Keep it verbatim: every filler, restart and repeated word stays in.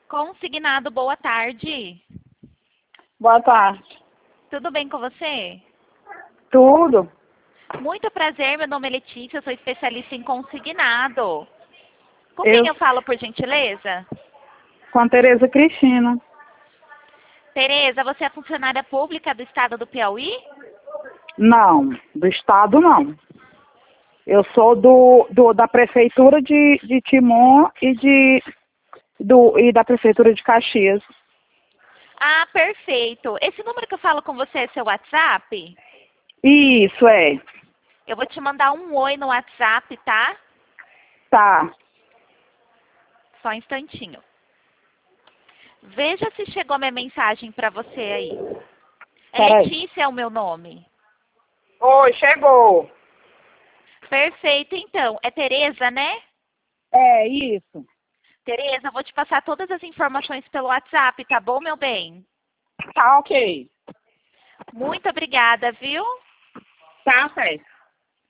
Consignado, boa tarde. Boa tarde. Tudo bem com você? Tudo? Muito prazer, meu nome é Letícia, eu sou especialista em consignado. Com Eu quem eu falo, por gentileza? com a Tereza Cristina. Tereza, você é funcionária pública do estado do Piauí? Não, do estado não. Eu sou do, do da prefeitura de, de Timon e de do e da prefeitura de Caxias. Ah, perfeito. Esse número que eu falo com você é seu WhatsApp? Isso é. Eu vou te mandar um oi no WhatsApp, tá? Tá. Só um instantinho. Veja se chegou minha mensagem para você aí. É Peraí. Letícia é o meu nome. Oi, chegou. Perfeito, então. É Tereza, né? É isso. Tereza, eu vou te passar todas as informações pelo WhatsApp, tá bom, meu bem? Tá ok. Muito obrigada, viu? Tá certo.